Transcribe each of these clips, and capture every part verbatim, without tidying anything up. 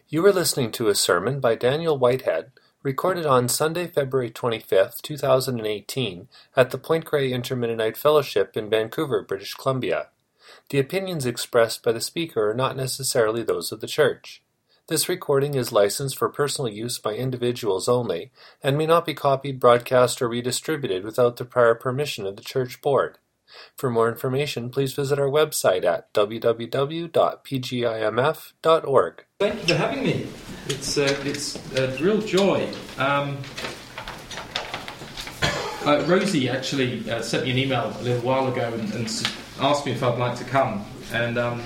You are listening to a sermon by Daniel Whitehead, recorded on Sunday, February twenty-fifth, two thousand eighteen, at the Point Grey Inter-Mennonite Fellowship in Vancouver, British Columbia. The opinions expressed by the speaker are not necessarily those of the church. This recording is licensed for personal use by individuals only, and may not be copied, broadcast, or redistributed without the prior permission of the church board. For more information, please visit our website at w w w dot p g i m f dot org. Thank you for having me. It's uh, it's a real joy. Um, uh, Rosie actually uh, sent me an email a little while ago and, and asked me if I'd like to come. And um,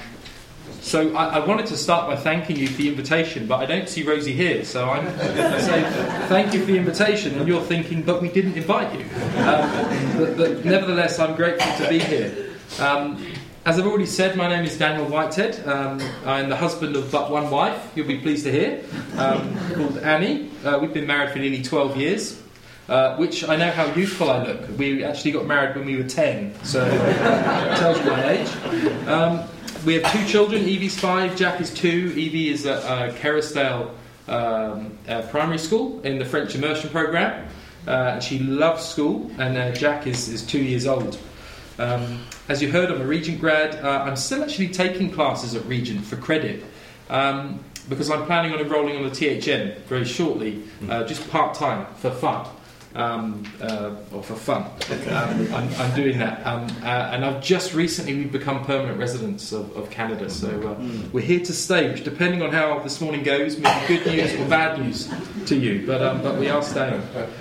so I, I wanted to start by thanking you for the invitation, but I don't see Rosie here. So I'm I say thank you for the invitation, and you're thinking, but we didn't invite you. Um, but, but nevertheless, I'm grateful to be here. Um, As I've already said, my name is Daniel Whitehead. Um, I'm the husband of but one wife, you'll be pleased to hear, um, called Annie. Uh, we've been married for nearly twelve years, uh, which I know how youthful I look. We actually got married when we were ten, so it tells you my age. Um, we have two children. Evie's five, Jack is two. Evie is at uh, Kerrisdale um, uh, Primary School in the French immersion programme. Uh, she loves school, and uh, Jack is, is two years old. Um, as you heard, I'm a Regent grad. Uh, I'm still actually taking classes at Regent for credit um, because I'm planning on enrolling on the T H N very shortly, uh, just part-time for fun, um, uh, or for fun. Um, I'm, I'm doing that. Um, uh, and I've just recently we've become permanent residents of, of Canada, so uh, we're here to stay, which depending on how this morning goes, may be good news or bad news to you, but, um, but we are staying.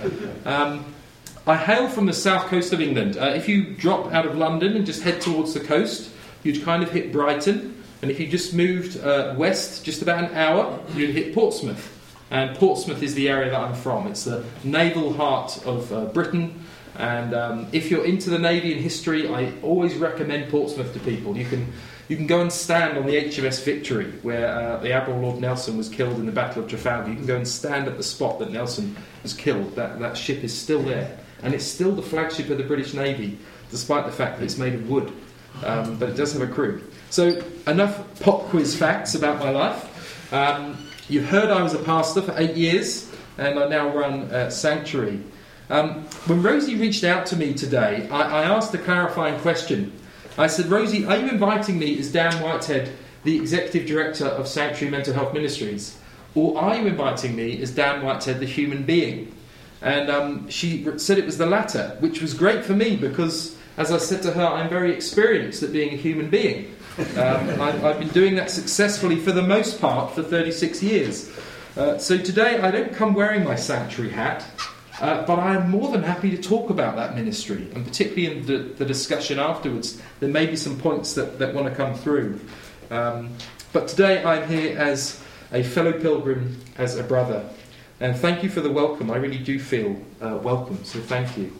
Um, I hail from the south coast of England. Uh, if you drop out of London and just head towards the coast, you'd kind of hit Brighton. And if you just moved uh, west just about an hour, you'd hit Portsmouth. And Portsmouth is the area that I'm from. It's the naval heart of uh, Britain. And um, if you're into the Navy and history, I always recommend Portsmouth to people. You can you can go and stand on the H M S Victory, where uh, the Admiral Lord Nelson was killed in the Battle of Trafalgar. You can go and stand at the spot that Nelson was killed. That, that ship is still there. And it's still the flagship of the British Navy, despite the fact that it's made of wood. Um, but it does have a crew. So, enough pop quiz facts about my life. Um, you heard I was a pastor for eight years, and I now run uh, Sanctuary. Um, when Rosie reached out to me today, I, I asked a clarifying question. I said, Rosie, are you inviting me as Dan Whitehead, the Executive Director of Sanctuary Mental Health Ministries? Or are you inviting me as Dan Whitehead, the human being? And um, she said it was the latter, which was great for me because, as I said to her, I'm very experienced at being a human being. Um, I've, I've been doing that successfully for the most part for thirty-six years. Uh, so today I don't come wearing my sanctuary hat, uh, but I am more than happy to talk about that ministry, and particularly in the, the discussion afterwards, there may be some points that, that want to come through. Um, but today I'm here as a fellow pilgrim, as a brother. And thank you for the welcome. I really do feel uh, welcome, so thank you.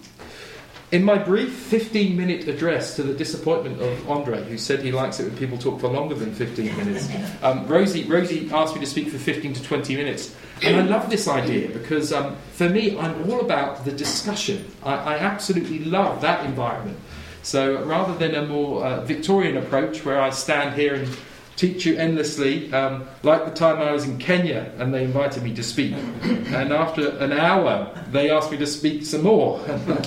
In my brief fifteen-minute address to the disappointment of Andre, who said he likes it when people talk for longer than fifteen minutes, um, Rosie, Rosie asked me to speak for fifteen to twenty minutes. And I love this idea because, um, for me, I'm all about the discussion. I, I absolutely love that environment. So rather than a more uh, Victorian approach where I stand here and teach you endlessly, um, like the time I was in Kenya and they invited me to speak, and after an hour they asked me to speak some more.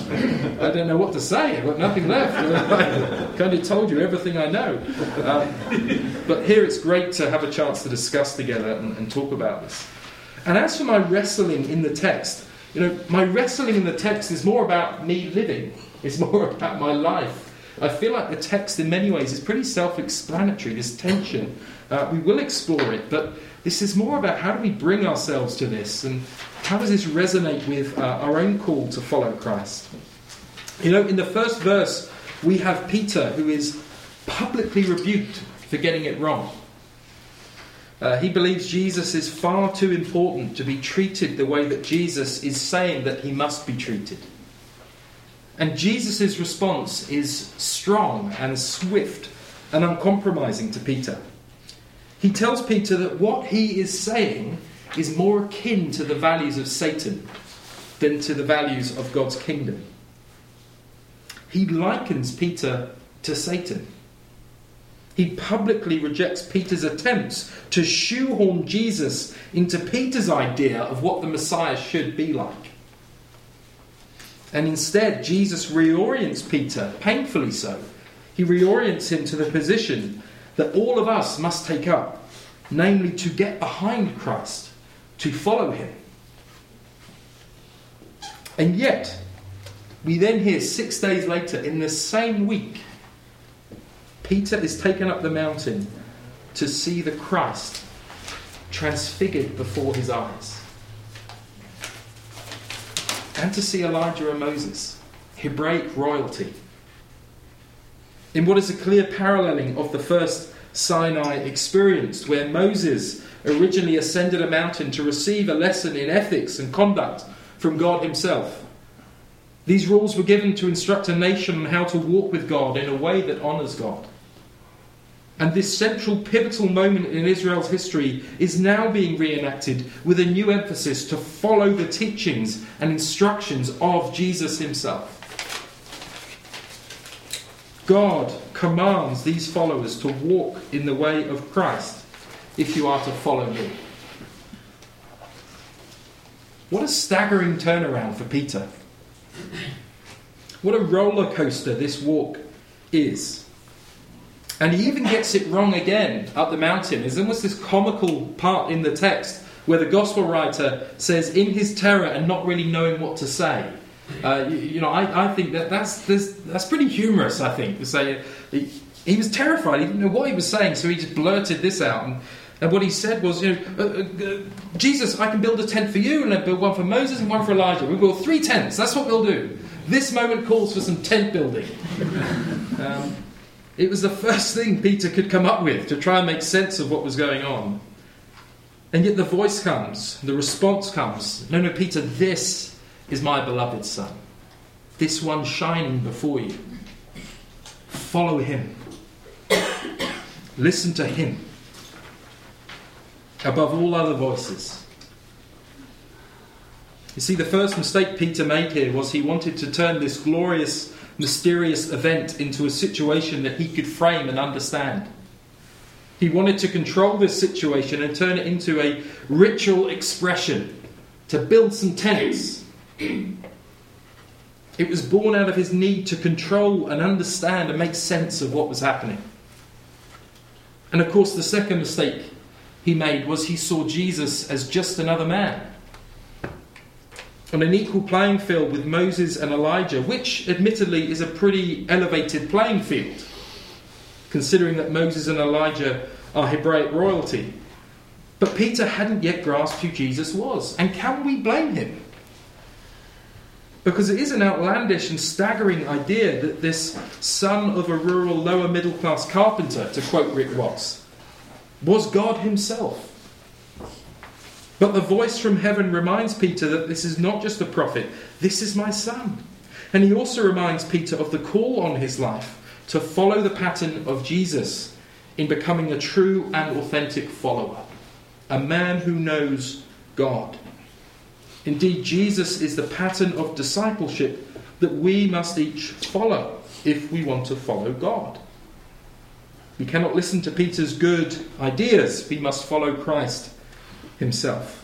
I don't know what to say, I've got nothing left. I kind of told you everything I know. Um, but here it's great to have a chance to discuss together and, and talk about this. And as for my wrestling in the text, you know, my wrestling in the text is more about me living. It's more about my life. I feel like the text in many ways is pretty self-explanatory, this tension. Uh, we will explore it, but this is more about how do we bring ourselves to this and how does this resonate with uh, our own call to follow Christ. You know, in the first verse, we have Peter who is publicly rebuked for getting it wrong. Uh, he believes Jesus is far too important to be treated the way that Jesus is saying that he must be treated. And Jesus' response is strong and swift and uncompromising to Peter. He tells Peter that what he is saying is more akin to the values of Satan than to the values of God's kingdom. He likens Peter to Satan. He publicly rejects Peter's attempts to shoehorn Jesus into Peter's idea of what the Messiah should be like. And instead, Jesus reorients Peter, painfully so. He reorients him to the position that all of us must take up, namely to get behind Christ, to follow him. And yet, we then hear six days later, in the same week, Peter is taken up the mountain to see the Christ transfigured before his eyes. And to see Elijah and Moses, Hebraic royalty. In what is a clear paralleling of the first Sinai experience, where Moses originally ascended a mountain to receive a lesson in ethics and conduct from God himself. These rules were given to instruct a nation on how to walk with God in a way that honours God. And this central pivotal moment in Israel's history is now being reenacted with a new emphasis to follow the teachings and instructions of Jesus himself. God commands these followers to walk in the way of Christ if you are to follow me. What a staggering turnaround for Peter. What a roller coaster this walk is. And he even gets it wrong again up the mountain. There's almost this comical part in the text where the gospel writer says, in his terror and not really knowing what to say. Uh, you, you know, I, I think that that's, that's pretty humorous, I think, to say he, he was terrified. He didn't know what he was saying, so he just blurted this out. And, and what he said was, you know, uh, uh, Jesus, I can build a tent for you, and I'll build one for Moses and one for Elijah. We'll build three tents. That's what we'll do. This moment calls for some tent building. Um, it was the first thing Peter could come up with to try and make sense of what was going on. And yet the voice comes, the response comes. No, no, Peter, this is my beloved son. This one shining before you. Follow him. Listen to him. Above all other voices. You see, the first mistake Peter made here was he wanted to turn this glorious, mysterious event into a situation that he could frame and understand. He wanted to control this situation and turn it into a ritual expression, to build some tents. It was born out of his need to control and understand and make sense of what was happening. And of course, the second mistake he made was he saw Jesus as just another man, on an equal playing field with Moses and Elijah, which admittedly is a pretty elevated playing field, considering that Moses and Elijah are Hebraic royalty. But Peter hadn't yet grasped who Jesus was. And can we blame him? Because it is an outlandish and staggering idea that this son of a rural lower middle class carpenter, to quote Rick Watts, was God himself. But the voice from heaven reminds Peter that this is not just a prophet, this is my son. And he also reminds Peter of the call on his life to follow the pattern of Jesus in becoming a true and authentic follower, a man who knows God. Indeed, Jesus is the pattern of discipleship that we must each follow if we want to follow God. We cannot listen to Peter's good ideas, we must follow Christ himself.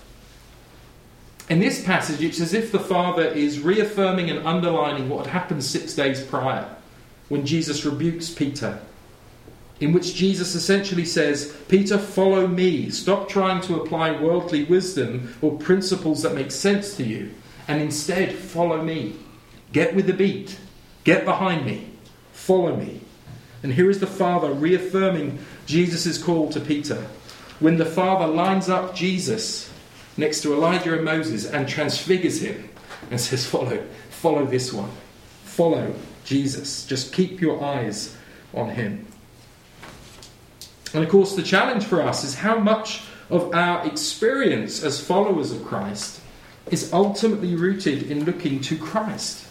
In this passage, it's as if the Father is reaffirming and underlining what had happened six days prior, when Jesus rebukes Peter, in which Jesus essentially says, Peter, follow me. Stop trying to apply worldly wisdom or principles that make sense to you, and instead follow me. Get with the beat. Get behind me. Follow me. And here is the Father reaffirming Jesus' call to Peter, when the Father lines up Jesus next to Elijah and Moses and transfigures him and says, follow, follow this one. Follow Jesus. Just keep your eyes on him. And of course, the challenge for us is how much of our experience as followers of Christ is ultimately rooted in looking to Christ.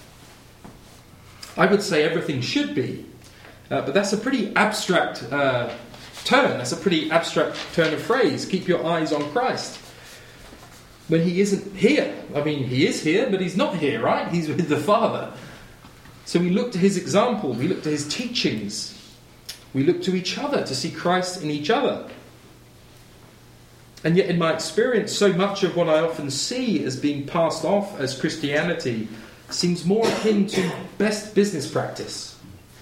I would say everything should be, uh, but that's a pretty abstract uh, turn. That's a pretty abstract turn of phrase. Keep your eyes on Christ. When he isn't here. I mean, he is here, but he's not here, right? He's with the Father. So we look to his example. We look to his teachings. We look to each other to see Christ in each other. And yet in my experience, so much of what I often see as being passed off as Christianity seems more akin to best business practice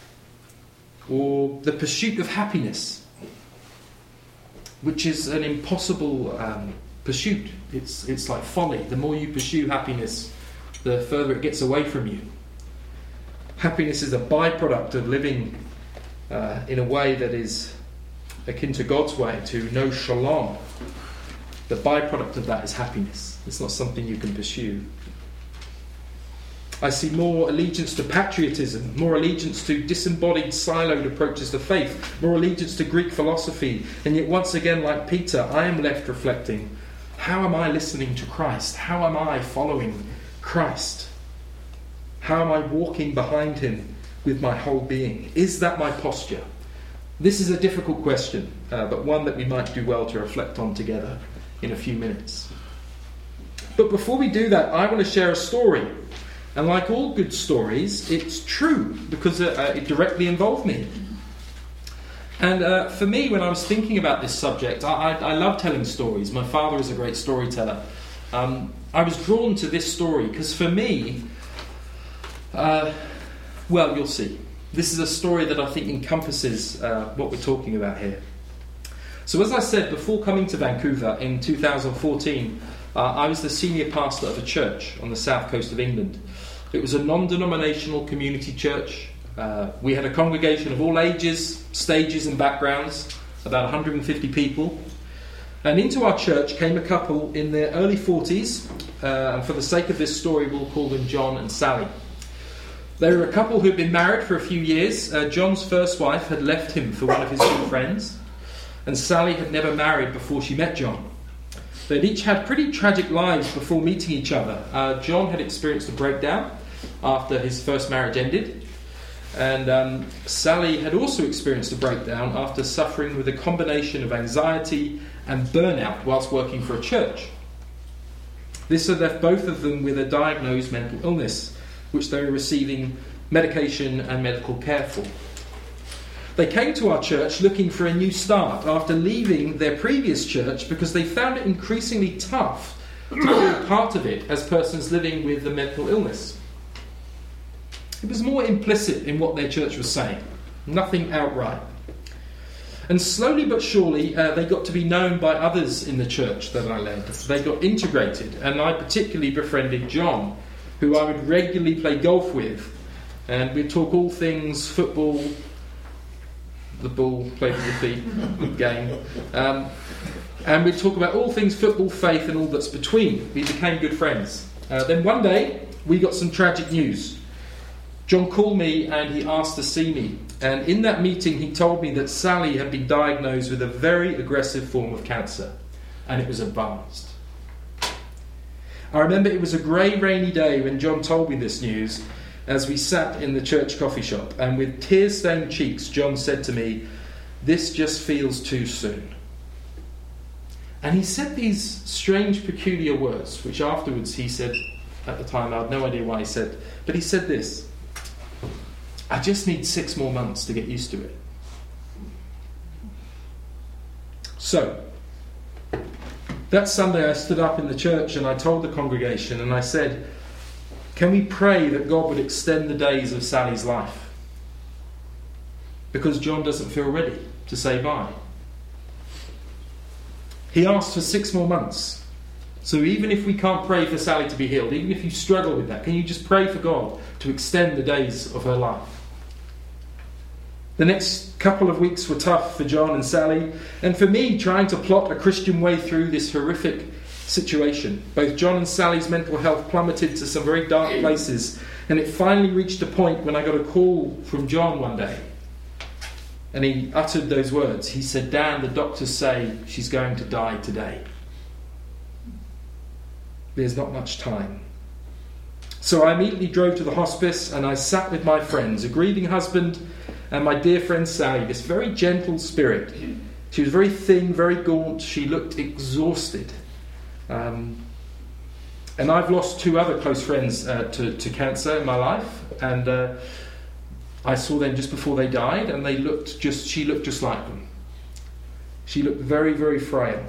or the pursuit of happiness, which is an impossible um, pursuit. It's, it's like folly. The more you pursue happiness, the further it gets away from you. Happiness is a byproduct of living uh, in a way that is akin to God's way, to know shalom. The byproduct of that is happiness. It's not something you can pursue. I see more allegiance to patriotism, more allegiance to disembodied, siloed approaches to faith, more allegiance to Greek philosophy, and yet once again, like Peter, I am left reflecting, how am I listening to Christ? How am I following Christ? How am I walking behind him with my whole being? Is that my posture? This is a difficult question, uh, but one that we might do well to reflect on together in a few minutes. But before we do that, I want to share a story. And like all good stories, it's true because uh, it directly involved me. And uh, for me, when I was thinking about this subject, I, I, I love telling stories. My father is a great storyteller. Um, I was drawn to this story because for me, uh, well, you'll see. This is a story that I think encompasses uh, what we're talking about here. So as I said, before coming to Vancouver in two thousand fourteen, uh, I was the senior pastor of a church on the south coast of England. It was a non-denominational community church. Uh, we had a congregation of all ages, stages and backgrounds, about one hundred fifty people. And into our church came a couple in their early forties, uh, and for the sake of this story, we'll call them John and Sally. They were a couple who'd been married for a few years. Uh, John's first wife had left him for one of his good friends, and Sally had never married before she met John. They'd each had pretty tragic lives before meeting each other. Uh, John had experienced a breakdown after his first marriage ended, and um, Sally had also experienced a breakdown after suffering with a combination of anxiety and burnout whilst working for a church. This had left both of them with a diagnosed mental illness, which they were receiving medication and medical care for. They came to our church looking for a new start after leaving their previous church because they found it increasingly tough to feel part of it as persons living with the mental illness. It was more implicit in what their church was saying, nothing outright. And slowly but surely, uh, they got to be known by others in the church that I led. They got integrated, and I particularly befriended John, who I would regularly play golf with, and we'd talk all things football, the ball played with the feet, good game, um, and we'd talk about all things football, faith, and all that's between. We became good friends. Uh, then one day, we got some tragic news. John called me and he asked to see me. And in that meeting, he told me that Sally had been diagnosed with a very aggressive form of cancer, and it was advanced. I remember it was a grey, rainy day when John told me this news as we sat in the church coffee shop, and with tear-stained cheeks, John said to me, "This just feels too soon." And he said these strange, peculiar words, which afterwards he said, at the time I had no idea why he said, but he said this: "I just need six more months to get used to it." So, that Sunday I stood up in the church and I told the congregation and I said, can we pray that God would extend the days of Sally's life? Because John doesn't feel ready to say bye. He asked for six more months. So even if we can't pray for Sally to be healed, even if you struggle with that, can you just pray for God to extend the days of her life? The next couple of weeks were tough for John and Sally, and for me trying to plot a Christian way through this horrific situation. Both John and Sally's mental health plummeted to some very dark places, and it finally reached a point when I got a call from John one day. And he uttered those words. He said, "Dan, the doctors say she's going to die today. There's not much time." So I immediately drove to the hospice and I sat with my friends, a grieving husband and my dear friend Sally, this very gentle spirit. She was very thin, very gaunt. She looked exhausted. Um, and I've lost two other close friends uh, to, to cancer in my life. And uh, I saw them just before they died, and they looked just. She looked just like them. She looked very, very frail.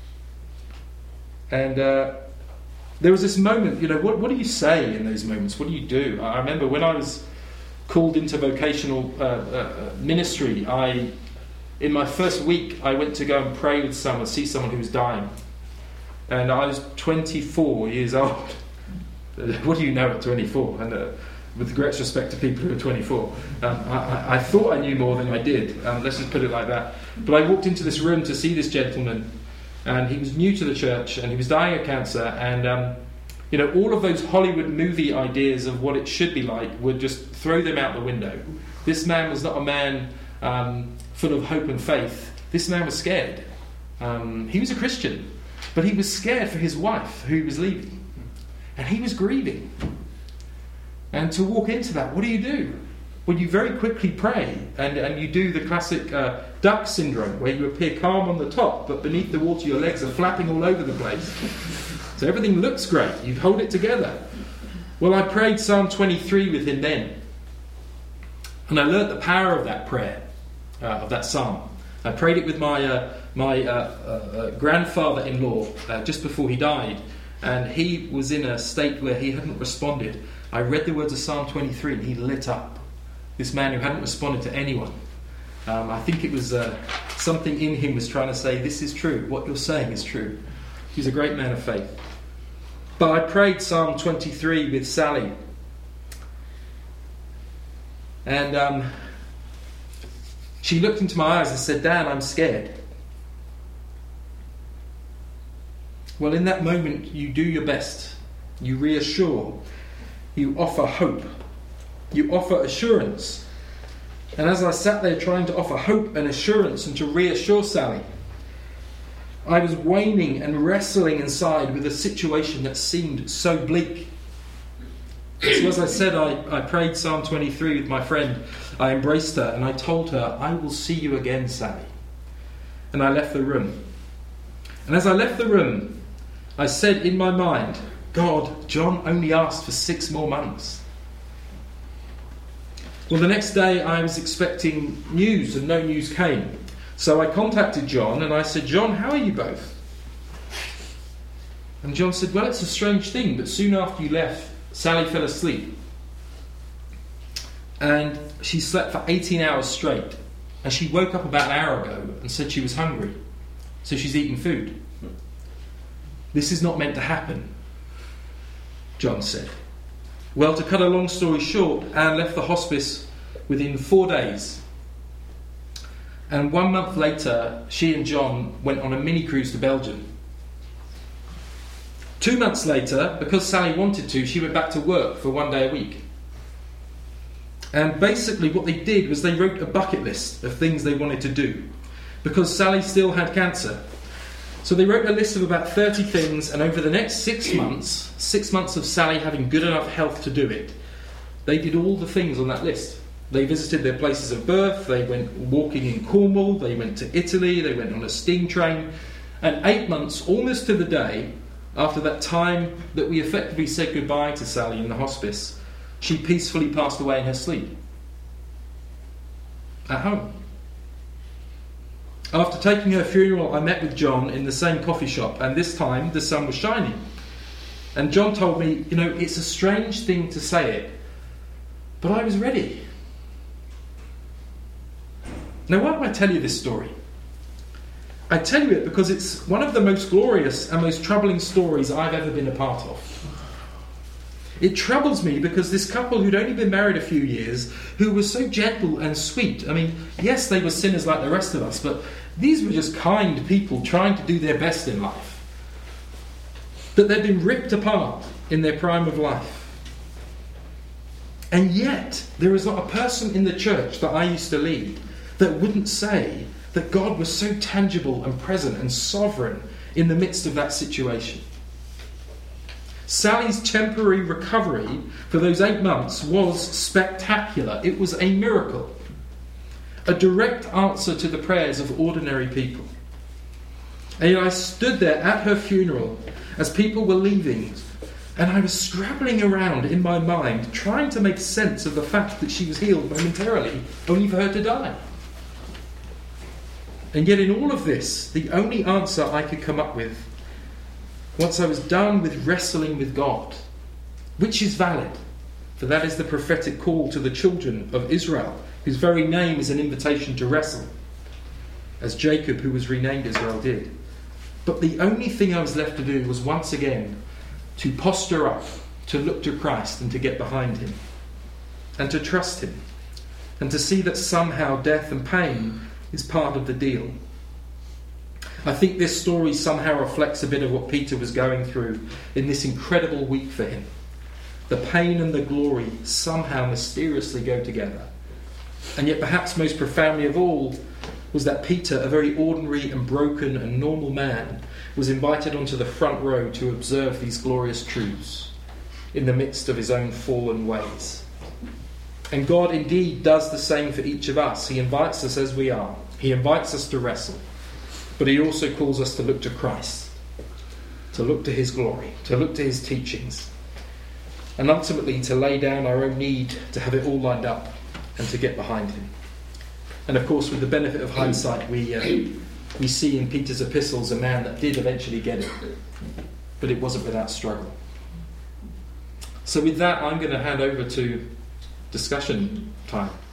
And uh, there was this moment, you know, what, what do you say in those moments? What do you do? I remember when I was called into vocational uh, uh, ministry, I, in my first week, I went to go and pray with someone, see someone who was dying. And I was twenty-four years old. What do you know at twenty-four? And uh, with great respect to people who are twenty-four, um, I, I thought I knew more than I did. Um, let's just put it like that. But I walked into this room to see this gentleman, and he was new to the church, and he was dying of cancer, and um, you know, all of those Hollywood movie ideas of what it should be like would just throw them out the window. This man was not a man um, full of hope and faith. This man was scared. Um, he was a Christian, but he was scared for his wife who he was leaving, and he was grieving. And to walk into that, what do you do? Well, you very quickly pray, and, and you do the classic uh, duck syndrome, where you appear calm on the top, but beneath the water your legs are flapping all over the place. So everything looks great. You hold it together. Well, I prayed Psalm twenty-three with him then. And I learnt the power of that prayer, uh, of that psalm. I prayed it with my uh, my uh, uh, uh, grandfather-in-law uh, just before he died. And he was in a state where he hadn't responded. I read the words of Psalm twenty-three and he lit up. This man who hadn't responded to anyone. Um, I think it was uh, something in him was trying to say, this is true. What you're saying is true. He's a great man of faith. But I prayed Psalm twenty-three with Sally. And um, she looked into my eyes and said, Dan, I'm scared. Well, in that moment, you do your best. You reassure. You offer hope. You offer assurance. And as I sat there trying to offer hope and assurance and to reassure Sally, I was waning and wrestling inside with a situation that seemed so bleak. So as I said, I, I prayed Psalm twenty-three with my friend. I embraced her and I told her, I will see you again, Sally. And I left the room. And as I left the room, I said in my mind, God, John only asked for six more months. Well, the next day I was expecting news and no news came. So I contacted John and I said, John, how are you both? And John said, well, it's a strange thing, but soon after you left, Sally fell asleep. And she slept for eighteen hours straight. And she woke up about an hour ago and said she was hungry. So she's eating food. This is not meant to happen, John said. Well, to cut a long story short, Anne left the hospice within four days. And one month later, she and John went on a mini cruise to Belgium. Two months later, because Sally wanted to, she went back to work for one day a week. And basically what they did was they wrote a bucket list of things they wanted to do, because Sally still had cancer. So they wrote a list of about thirty things, and over the next six months, six months of Sally having good enough health to do it, they did all the things on that list. They visited their places of birth, they went walking in Cornwall, they went to Italy, they went on a steam train, and eight months, almost to the day, after that time that we effectively said goodbye to Sally in the hospice, she peacefully passed away in her sleep. At home. After taking her funeral, I met with John in the same coffee shop, and this time the sun was shining. And John told me, you know, it's a strange thing to say it, but I was ready. Now, why do I tell you this story? I tell you it because it's one of the most glorious and most troubling stories I've ever been a part of. It troubles me because this couple who'd only been married a few years, who were so gentle and sweet, I mean, yes, they were sinners like the rest of us, but these were just kind people trying to do their best in life. That they'd been ripped apart in their prime of life. And yet, there is not a person in the church that I used to lead that wouldn't say that God was so tangible and present and sovereign in the midst of that situation. Sally's temporary recovery for those eight months was spectacular. It was a miracle. A direct answer to the prayers of ordinary people. And I stood there at her funeral as people were leaving, And I was scrabbling around in my mind, trying to make sense of the fact that she was healed momentarily, only for her to die. And yet in all of this, the only answer I could come up with, once I was done with wrestling with God, which is valid, for that is the prophetic call to the children of Israel, whose very name is an invitation to wrestle, as Jacob, who was renamed Israel, did. But the only thing I was left to do was once again to posture up, to look to Christ and to get behind him, and to trust him, and to see that somehow death and pain is part of the deal. I think this story somehow reflects a bit of what Peter was going through in this incredible week for him. The pain and the glory somehow mysteriously go together. And yet perhaps most profoundly of all was that Peter, a very ordinary and broken and normal man, was invited onto the front row to observe these glorious truths in the midst of his own fallen ways. And God indeed does the same for each of us. He invites us as we are. He invites us to wrestle. But he also calls us to look to Christ, to look to his glory, to look to his teachings, and ultimately to lay down our own need to have it all lined up and to get behind him. And of course, with the benefit of hindsight, we uh, we see in Peter's epistles a man that did eventually get it, but it wasn't without struggle. So with that, I'm going to hand over to discussion time.